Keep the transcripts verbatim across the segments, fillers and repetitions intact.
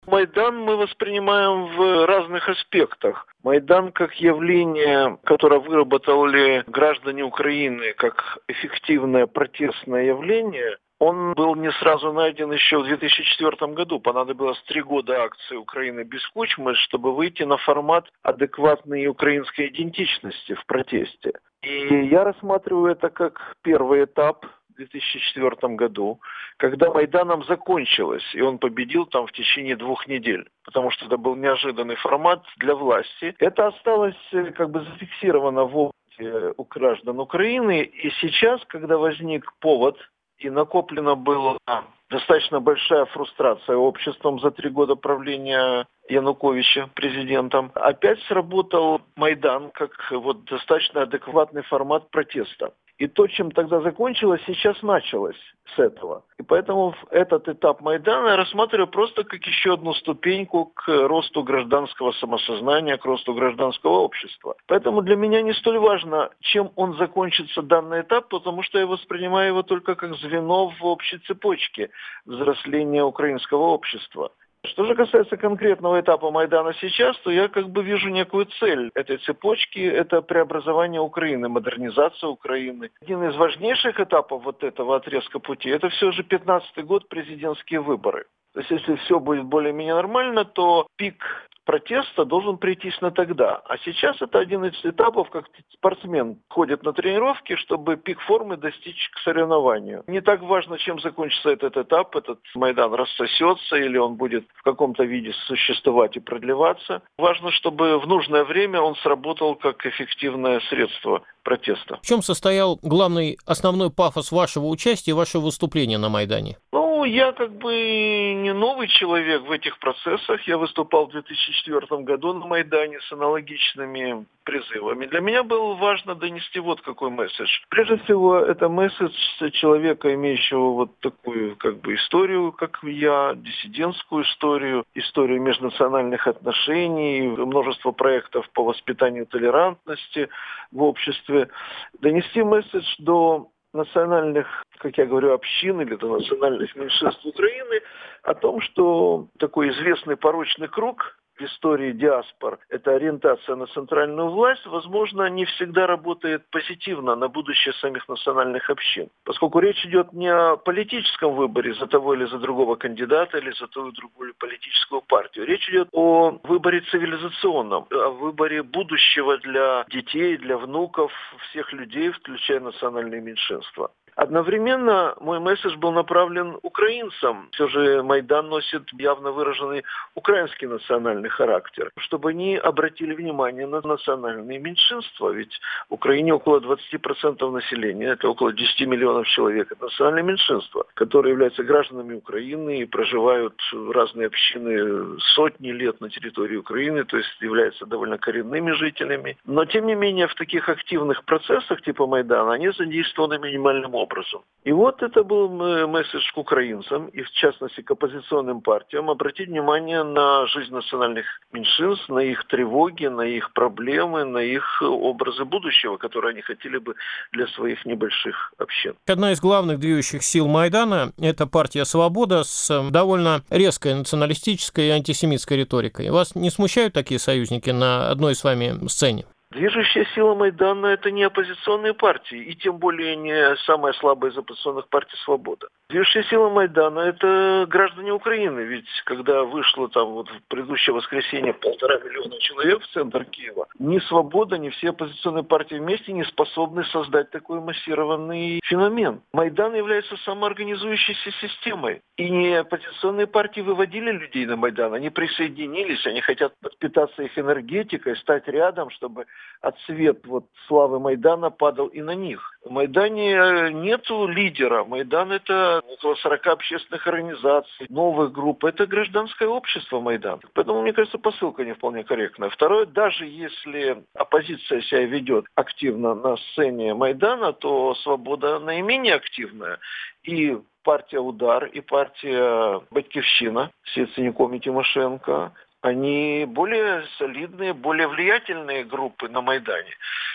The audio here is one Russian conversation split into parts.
Майдан мы воспринимаем в разных аспектах. Майдан как явление, которое выработали граждане Украины как эффективное протестное явление, он был не сразу найден еще в две тысячи четвёртом году. Понадобилось три года акции Украины без Кучмы, чтобы выйти на формат адекватной украинской идентичности в протесте. И я рассматриваю это как первый этап в две тысячи четвёртом году, когда Майданом закончилось, и он победил там в течение двух недель, потому что это был неожиданный формат для власти. Это осталось как бы зафиксировано в опыте у граждан Украины, и сейчас, когда возник повод, и накоплена была достаточно большая фрустрация обществом за три года правления Януковича президентом, опять сработал Майдан как вот достаточно адекватный формат протеста. И то, чем тогда закончилось, сейчас началось с этого. И поэтому этот этап Майдана я рассматриваю просто как еще одну ступеньку к росту гражданского самосознания, к росту гражданского общества. Поэтому для меня не столь важно, чем он закончится, данный этап, потому что я воспринимаю его только как звено в общей цепочке взросления украинского общества. Что же касается конкретного этапа Майдана сейчас, то я как бы вижу некую цель этой цепочки – это преобразование Украины, модернизация Украины. Один из важнейших этапов вот этого отрезка пути – это все же пятнадцатый год, президентские выборы. То есть если все будет более-менее нормально, то пик протеста должен прийтись на тогда. А сейчас это один из этапов, как спортсмен ходит на тренировки, чтобы пик формы достичь к соревнованию. Не так важно, чем закончится этот этап, этот Майдан рассосется или он будет в каком-то виде существовать и продлеваться. Важно, чтобы в нужное время он сработал как эффективное средство протеста. В чем состоял главный, основной пафос вашего участия и вашего выступления на Майдане? Ну, я как бы не новый человек в этих процессах. Я выступал в две тысячи четвёртом году на Майдане с аналогичными призывами. Для меня было важно донести вот какой месседж. Прежде всего, это месседж человека, имеющего вот такую как бы историю, как я, диссидентскую историю, историю межнациональных отношений, множество проектов по воспитанию толерантности в обществе. Донести месседж до национальных, как я говорю, общин или до национальных меньшинств Украины о том, что такой известный порочный круг в истории диаспор, это ориентация на центральную власть, возможно, не всегда работает позитивно на будущее самих национальных общин. Поскольку речь идет не о политическом выборе за того или за другого кандидата, или за ту или другую политическую партию. Речь идет о выборе цивилизационном, о выборе будущего для детей, для внуков, всех людей, включая национальные меньшинства. Одновременно мой месседж был направлен украинцам. Все же Майдан носит явно выраженный украинский национальный характер, чтобы они обратили внимание на национальные меньшинства. Ведь в Украине около двадцати процентов населения, это около десяти миллионов человек, это национальные меньшинства, которые являются гражданами Украины и проживают в разные общины сотни лет на территории Украины, то есть являются довольно коренными жителями. Но тем не менее в таких активных процессах типа Майдана они задействованы минимальным образом. И вот это был месседж к украинцам, и в частности к оппозиционным партиям, обратить внимание на жизнь национальных меньшинств, на их тревоги, на их проблемы, на их образы будущего, которые они хотели бы для своих небольших общин. Одна из главных движущих сил Майдана – это партия «Свобода» с довольно резкой националистической и антисемитской риторикой. Вас не смущают такие союзники на одной с вами сцене? Движущая сила Майдана – это не оппозиционные партии, и тем более не самая слабая из оппозиционных партий «Свобода». Движущая сила Майдана – это граждане Украины, ведь когда вышло там вот в предыдущее воскресенье полтора миллиона человек в центр Киева, ни «Свобода», ни все оппозиционные партии вместе не способны создать такой массированный феномен. Майдан является самоорганизующейся системой, и не оппозиционные партии выводили людей на Майдан, они присоединились, они хотят подпитаться их энергетикой, стать рядом, чтобы отсвет вот славы Майдана падал и на них. В Майдане нету лидера. Майдан – это около сорока общественных организаций, новых групп. Это гражданское общество Майдан. Поэтому, мне кажется, посылка не вполне корректная. Второе, даже если оппозиция себя ведет активно на сцене Майдана, то «Свобода» наименее активная. И партия «Удар», и партия «Батьківщина» с Яценюком и Тимошенко – они более солидные, более влиятельные группы на Майдане.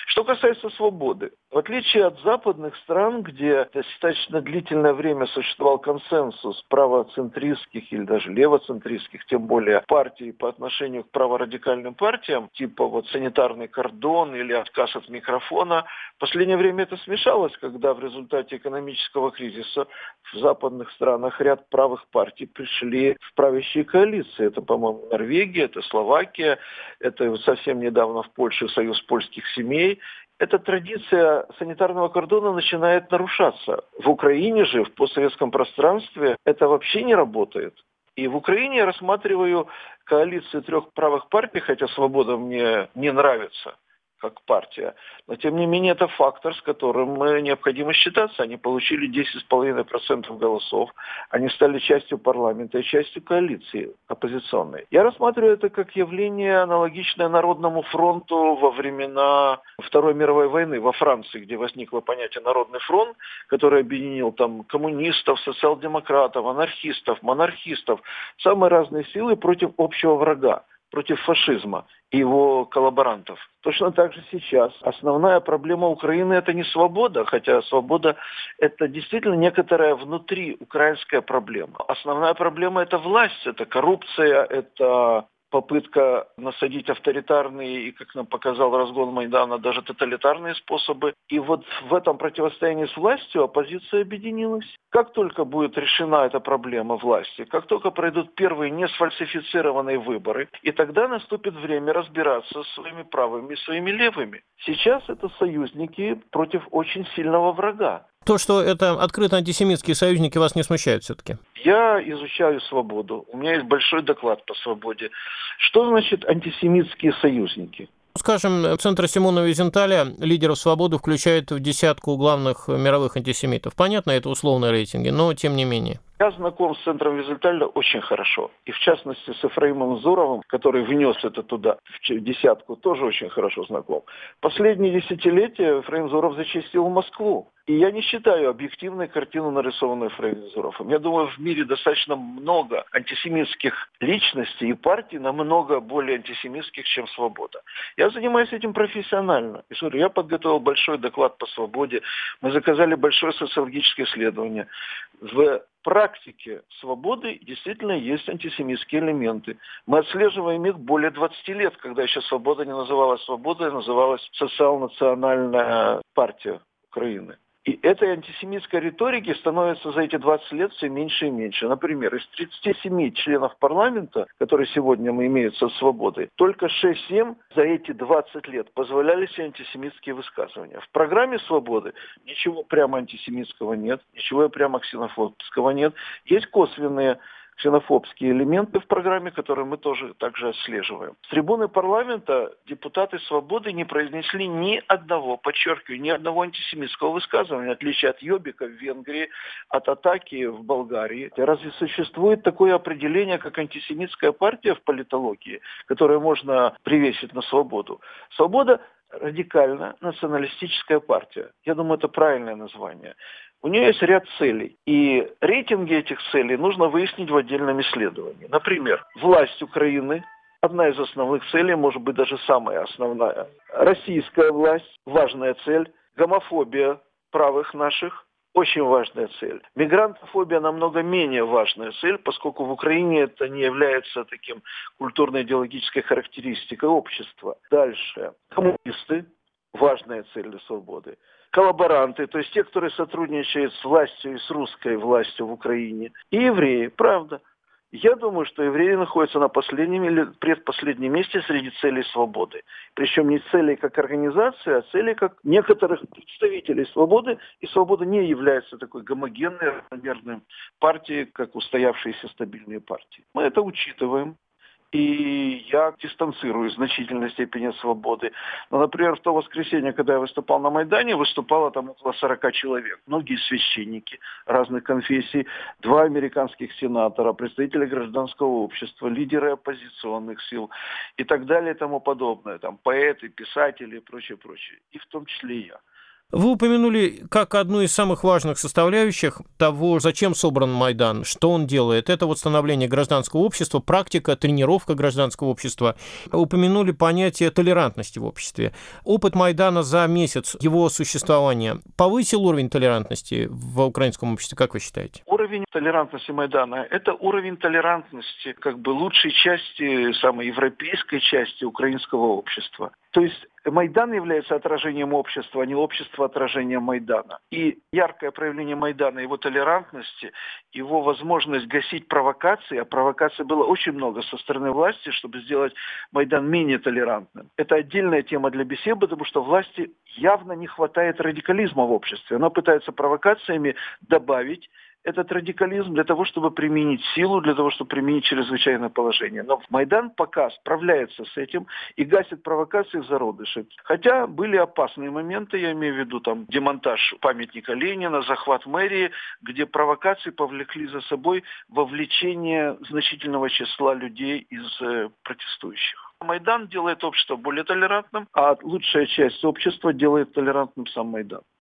Что касается свободы, в отличие от западных стран, где достаточно длительное время существовал консенсус правоцентристских или даже левоцентристских, тем более партий по отношению к праворадикальным партиям, типа вот санитарный кордон или отказ от микрофона, в последнее время это смешалось, когда в результате экономического кризиса в западных странах ряд правых партий пришли в правящие коалиции. Это, по-моему, Норвегия, это Словакия, это совсем недавно в Польше Союз польских семей. Эта традиция санитарного кордона начинает нарушаться. В Украине же, в постсоветском пространстве, это вообще не работает. И в Украине я рассматриваю коалицию трех правых партий, хотя «Свобода» мне не нравится как партия. Но, тем не менее, это фактор, с которым необходимо считаться. Они получили десять целых пять десятых процента голосов. Они стали частью парламента и частью коалиции оппозиционной. Я рассматриваю это как явление, аналогичное Народному фронту во времена Второй мировой войны во Франции, где возникло понятие «Народный фронт», который объединил там коммунистов, социал-демократов, анархистов, монархистов, самые разные силы против общего врага, против фашизма и его коллаборантов. Точно так же сейчас основная проблема Украины – это не свобода, хотя свобода – это действительно некоторая внутри украинская проблема. Основная проблема – это власть, это коррупция, это попытка насадить авторитарные и, как нам показал разгон Майдана, даже тоталитарные способы. И вот в этом противостоянии с властью оппозиция объединилась. Как только будет решена эта проблема власти, как только пройдут первые несфальсифицированные выборы, и тогда наступит время разбираться с своими правыми и своими левыми. Сейчас это союзники против очень сильного врага. То, что это открыто антисемитские союзники, вас не смущает все-таки? Я изучаю свободу. У меня есть большой доклад по свободе. Что значит антисемитские союзники? Скажем, Центр Симона Визенталя лидеров свободы включает в десятку главных мировых антисемитов. Понятно, это условные рейтинги, но тем не менее. Я знаком с центром Визенталя очень хорошо. И в частности с Ефраимом Зуровым, который внес это туда, в десятку, тоже очень хорошо знаком. Последние десятилетия Ефраим Зуров зачастил Москву. И я не считаю объективной картину, нарисованную Ефраимом Зуровым. Я думаю, в мире достаточно много антисемитских личностей и партий, намного более антисемитских, чем «Свобода». Я занимаюсь этим профессионально. И смотрю, я подготовил большой доклад по свободе. Мы заказали большое социологическое исследование. В практике свободы действительно есть антисемитские элементы. Мы отслеживаем их более двадцати лет, когда еще свобода не называлась свободой, а называлась социал-национальная партия Украины. И этой антисемитской риторики становится за эти двадцать лет все меньше и меньше. Например, из тридцати семи членов парламента, которые сегодня мы имеются с свободой, только шесть-семь за эти двадцать лет позволяли себе антисемитские высказывания. В программе свободы ничего прямо антисемитского нет, ничего прямо ксенофобского нет. Есть косвенные ксенофобские элементы в программе, которые мы тоже также отслеживаем. С трибуны парламента депутаты «Свободы» не произнесли ни одного, подчеркиваю, ни одного антисемитского высказывания, в отличие от Йобика в Венгрии, от Атаки в Болгарии. Разве существует такое определение, как антисемитская партия в политологии, которое можно привесить на «Свободу»? «Свобода» – радикально националистическая партия. Я думаю, это правильное название. У нее есть ряд целей, и рейтинги этих целей нужно выяснить в отдельном исследовании. Например, власть Украины – одна из основных целей, может быть, даже самая основная. Российская власть – важная цель. Гомофобия правых наших – очень важная цель. Мигрантофобия намного менее важная цель, поскольку в Украине это не является таким культурно-идеологической характеристикой общества. Дальше. Коммунисты – важная цель для свободы. Коллаборанты, то есть те, которые сотрудничают с властью и с русской властью в Украине. И евреи, правда. Я думаю, что евреи находятся на последнем или предпоследнем месте среди целей свободы. Причем не целей как организации, а целей как некоторых представителей свободы. И свобода не является такой гомогенной, равномерной партией, как устоявшиеся стабильные партии. Мы это учитываем. И я дистанцируюсь в значительной степени от свободы. Но, например, в то воскресенье, когда я выступал на Майдане, выступало там около сорока человек. Многие священники разных конфессий, два американских сенатора, представители гражданского общества, лидеры оппозиционных сил и так далее и тому подобное. Там поэты, писатели и прочее, прочее. И в том числе и я. Вы упомянули как одну из самых важных составляющих того, зачем собран Майдан, что он делает. Это вот становление гражданского общества, практика, тренировка гражданского общества. Упомянули понятие толерантности в обществе. Опыт Майдана за месяц его существования повысил уровень толерантности в украинском обществе, как вы считаете? Уровень толерантности Майдана – это уровень толерантности как бы лучшей части, самой европейской части украинского общества. То есть Майдан является отражением общества, а не общество отражением Майдана. И яркое проявление Майдана, его толерантности, его возможность гасить провокации, а провокаций было очень много со стороны власти, чтобы сделать Майдан менее толерантным. Это отдельная тема для беседы, потому что власти явно не хватает радикализма в обществе. Она пытается провокациями добавить этот радикализм для того, чтобы применить силу, для того, чтобы применить чрезвычайное положение. Но Майдан пока справляется с этим и гасит провокации в зародыше. Хотя были опасные моменты, я имею в виду там демонтаж памятника Ленина, захват мэрии, где провокации повлекли за собой вовлечение значительного числа людей из э, протестующих. Майдан делает общество более толерантным, а лучшая часть общества делает толерантным сам Майдан.